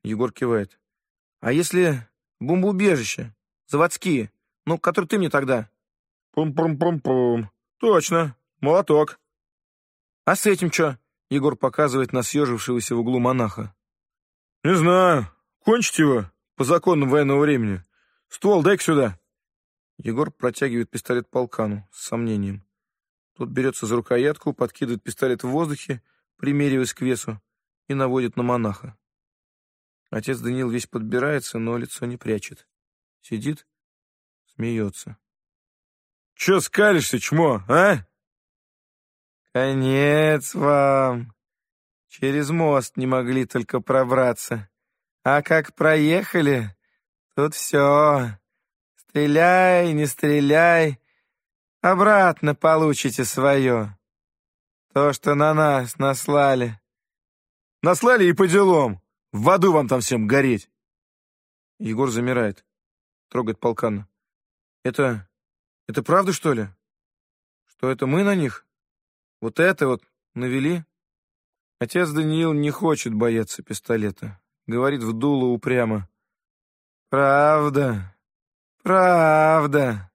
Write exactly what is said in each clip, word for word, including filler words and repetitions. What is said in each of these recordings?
Егор кивает. А если бомбоубежище? Заводские? Ну, которые ты мне тогда? Пум-пум-пум-пум. Точно. Молоток. А с этим что? Егор показывает на съежившегося в углу монаха. Не знаю. Кончить его по законам военного времени. Ствол дай-ка сюда. Егор протягивает пистолет полкану с сомнением. Тот берется за рукоятку, подкидывает пистолет в воздухе, примериваясь к весу, и наводит на монаха. Отец Даниил весь подбирается, но лицо не прячет. Сидит, смеется. Че скалишься, чмо, а? Конец вам. Через мост не могли только пробраться. А как проехали, тут все. Стреляй, не стреляй, обратно получите свое. То, что на нас наслали. Наслали и по делам. В аду вам там всем гореть. Егор замирает, трогает полкана. Это... это правда, что ли? Что это мы на них? Вот это вот навели? Отец Даниил не хочет бояться пистолета. Говорит в дуло упрямо. Правда, правда.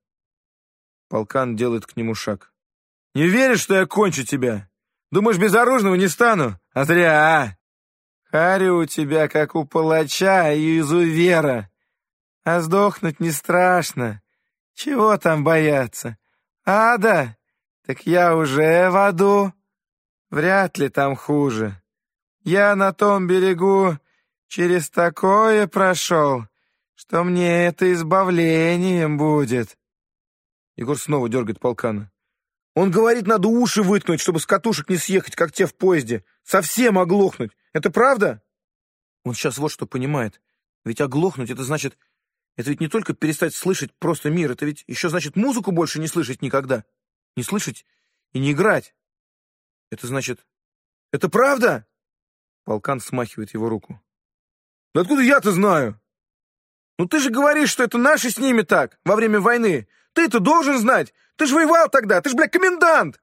Полкан делает к нему шаг. Не веришь, что я кончу тебя? Думаешь, безоружного не стану? А зря. Харя у тебя, как у палача и изувера. А сдохнуть не страшно. Чего там бояться? Ада? Так я уже в аду. Вряд ли там хуже. Я на том берегу через такое прошел, что мне это избавлением будет. Егор снова дергает полкана. Он говорит, надо уши выткнуть, чтобы с катушек не съехать, как те в поезде. Совсем оглохнуть. Это правда? Он сейчас вот что понимает. Ведь оглохнуть — это значит... Это ведь не только перестать слышать просто мир, это ведь еще значит музыку больше не слышать никогда. Не слышать и не играть. Это значит... Это правда? Полкан смахивает его руку. Да откуда я-то знаю? Ну ты же говоришь, что это наши с ними так, во время войны. Ты-то должен знать. Ты же воевал тогда, ты же, бля, комендант.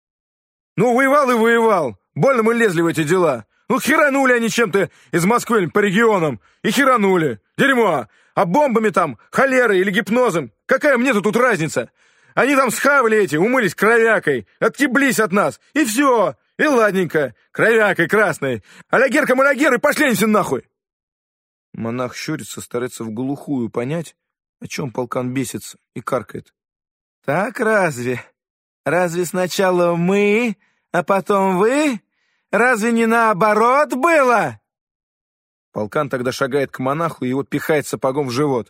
Ну, воевал и воевал. Больно мы лезли в эти дела. Ну, херанули они чем-то из Москвы по регионам. И херанули. Дерьмо. А бомбами там, холерой или гипнозом. Какая мне-то тут разница? Они там схавали эти, умылись кровякой. Оттеблись от нас. И все. И ладненько. Кровякой красной. Алягерка, малягер, и пошли они все нахуй. Монах щурится, старается в глухую понять, о чем полкан бесится, и каркает. Так разве? Разве сначала мы, а потом вы? Разве не наоборот было? Полкан тогда шагает к монаху и его пихает сапогом в живот.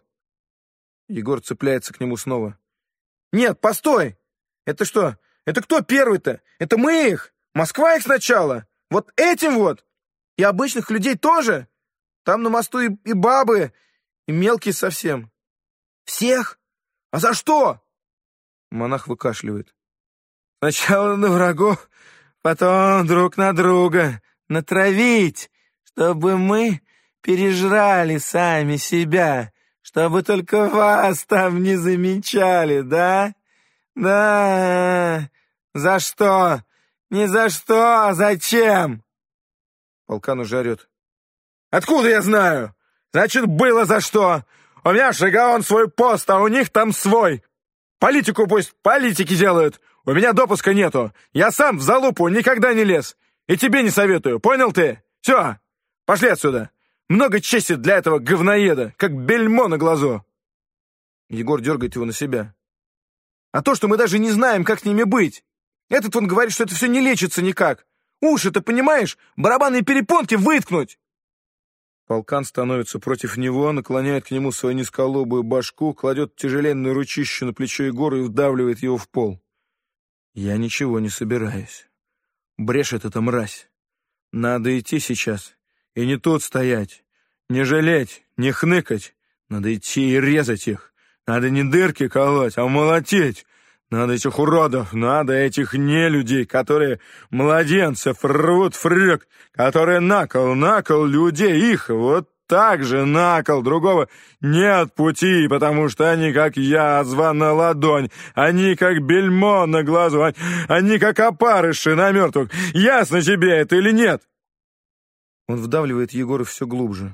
Егор цепляется к нему снова. Нет, постой! Это что? Это кто первый-то? Это мы их? Москва их сначала? Вот этим вот? И обычных людей тоже? Там на мосту и, и бабы, и мелкие совсем. Всех? А за что? Монах выкашливает. Сначала на врагов, потом друг на друга. Натравить, чтобы мы пережрали сами себя, чтобы только вас там не замечали, да? Да. За что? Не за что, а зачем? Полкан уже орет. Откуда я знаю? Значит, было за что. У меня в Шагаон свой пост, а у них там свой. Политику пусть политики делают. У меня допуска нету. Я сам в залупу никогда не лез. И тебе не советую, понял ты? Все, пошли отсюда. Много чести для этого говноеда, как бельмо на глазу. Егор дергает его на себя. А то, что мы даже не знаем, как с ними быть. Этот он говорит, что это все не лечится никак. Уши-то, понимаешь, барабанные перепонки выткнуть. Полкан становится против него, наклоняет к нему свою низколобую башку, кладет тяжеленное ручище на плечо Егора и вдавливает его в пол. Я ничего не собираюсь. Брешет эта мразь. Надо идти сейчас. И не тут стоять. Не жалеть, не хныкать. Надо идти и резать их. Надо не дырки колоть, а молотить. Надо этих уродов, надо этих нелюдей, которые младенцев рвут в рюк, которые на кол, на кол людей, их вот так же на кол, другого нет пути, потому что они, как язва на ладонь, они, как бельмо на глазу, они, они как опарыши на мертвых. Ясно тебе это или нет? Он вдавливает Егора все глубже.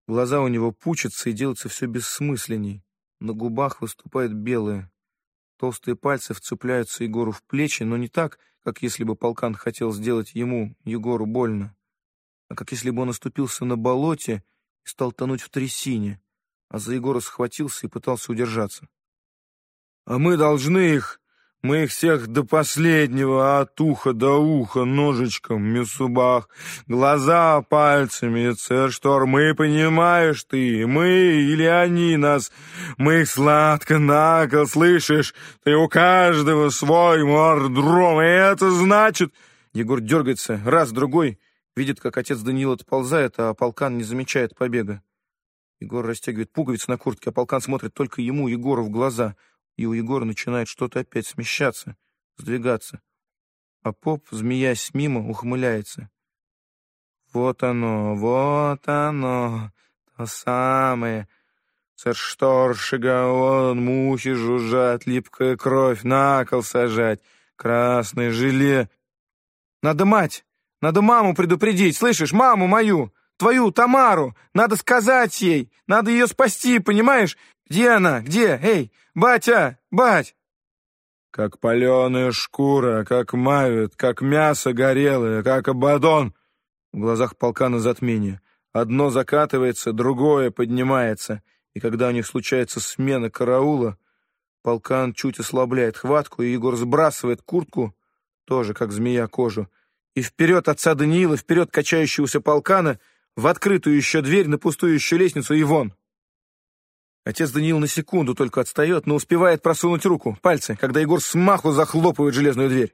Глаза у него пучатся и делаются все бессмысленней. На губах выступают белые. Толстые пальцы вцепляются Егору в плечи, но не так, как если бы полкан хотел сделать ему, Егору, больно, а как если бы он оступился на болоте и стал тонуть в трясине, а за Егора схватился и пытался удержаться. «А мы должны их, мы их всех до последнего, от уха до уха, ножичком, мисубах, глаза пальцами, церштор, мы, понимаешь ты, мы или они нас, мы их сладко накол, слышишь, ты у каждого свой мордром, и это значит...» Егор дергается, раз, другой, видит, как отец Даниил отползает, а полкан не замечает побега. Егор растягивает пуговицы на куртке, а полкан смотрит только ему, Егору, в глаза, и у Егора начинает что-то опять смещаться, сдвигаться. А поп, змеясь мимо, ухмыляется. «Вот оно, вот оно, то самое. Цершторшига, вон, мухи жужжат, липкая кровь, на кол сажать, красное желе. Надо мать, надо маму предупредить, слышишь, маму мою, твою Тамару, надо сказать ей, надо ее спасти, понимаешь? Где она, где, эй, батя, бать!» Как паленая шкура, как мавит, как мясо горелое, как абадон. В глазах полкана затмение. Одно закатывается, другое поднимается, и когда у них случается смена караула, полкан чуть ослабляет хватку, и Егор сбрасывает куртку, тоже как змея кожу, и вперед отца Даниила, вперед качающегося полкана, в открытую еще дверь, на пустую еще лестницу и вон. Отец Даниил на секунду только отстает, но успевает просунуть руку, пальцы, когда Егор смаху захлопывает железную дверь.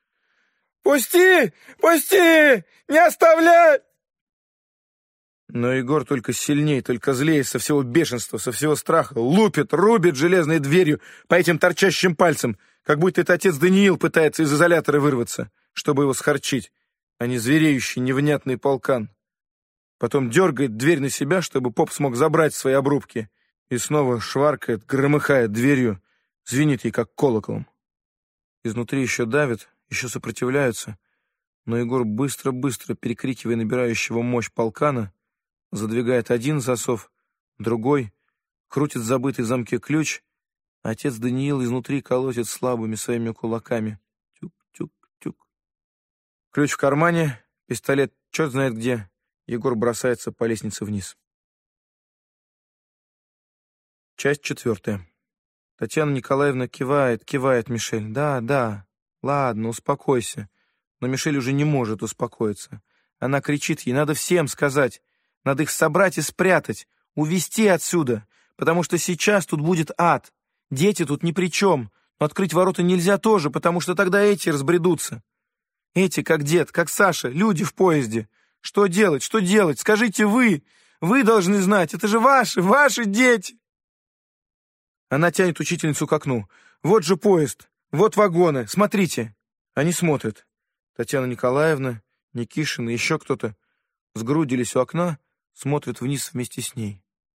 «Пусти! Пусти! Не оставляй!» Но Егор только сильнее, только злее, со всего бешенства, со всего страха, лупит, рубит железной дверью по этим торчащим пальцам, как будто это отец Даниил пытается из изолятора вырваться, чтобы его схорчить, а не звереющий невнятный полкан. Потом дергает дверь на себя, чтобы поп смог забрать свои обрубки, и снова шваркает, громыхает дверью, звенит ей, как колоколом. Изнутри еще давят, еще сопротивляются, но Егор быстро-быстро, перекрикивая набирающего мощь полкана, задвигает один засов, другой, крутит забытый в замке ключ, а отец Даниил изнутри колотит слабыми своими кулаками. Тюк-тюк-тюк. Ключ в кармане, пистолет черт знает где. Егор бросается по лестнице вниз. Часть четвертая. Татьяна Николаевна кивает, кивает Мишель. «Да, да, ладно, успокойся». Но Мишель уже не может успокоиться. Она кричит ей, надо всем сказать. Надо их собрать и спрятать, увезти отсюда, потому что сейчас тут будет ад. Дети тут ни при чем, но открыть ворота нельзя тоже, потому что тогда эти разбредутся. Эти, как дед, как Саша, люди в поезде. Что делать, что делать? Скажите вы. Вы должны знать, это же ваши, ваши дети. Она тянет учительницу к окну. Вот же поезд, вот вагоны, смотрите. Они смотрят. Татьяна Николаевна, Никишин и еще кто-то сгрудились у окна, смотрят вниз вместе с ней.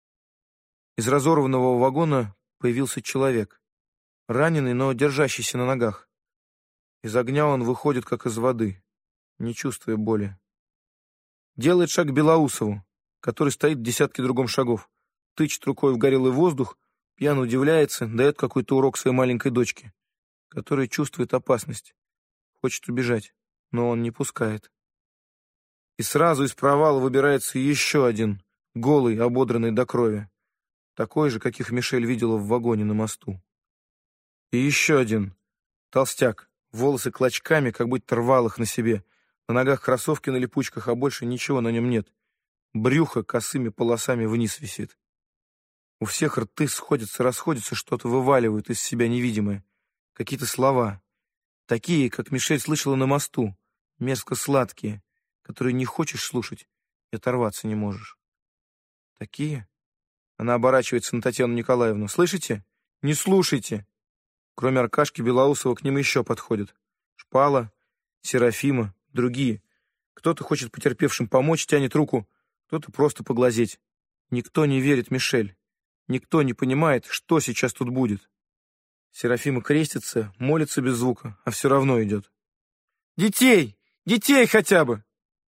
Из разорванного вагона появился человек, раненый, но держащийся на ногах. Из огня он выходит, как из воды, не чувствуя боли. Делает шаг к Белоусову, который стоит в десятке другом шагов, тычет рукой в горелый воздух, пьяно удивляется, дает какой-то урок своей маленькой дочке, которая чувствует опасность, хочет убежать, но он не пускает. И сразу из провала выбирается еще один, голый, ободранный до крови, такой же, каких Мишель видела в вагоне на мосту. И еще один, толстяк, волосы клочками, как будто рвал их на себе, на ногах кроссовки на липучках, а больше ничего на нем нет. Брюхо косыми полосами вниз висит. У всех рты сходятся, расходятся, что-то вываливают из себя невидимое. Какие-то слова. Такие, как Мишель слышала на мосту. Мерзко сладкие, которые не хочешь слушать и оторваться не можешь. Такие? Она оборачивается на Татьяну Николаевну. Слышите? Не слушайте. Кроме Аркашки Белоусова к ним еще подходят. Шпала, Серафима, другие. Кто-то хочет потерпевшим помочь, тянет руку, кто-то просто поглазеть. Никто не верит Мишель. Никто не понимает, что сейчас тут будет. Серафима крестится, молится без звука, а все равно идет. «Детей! Детей хотя бы!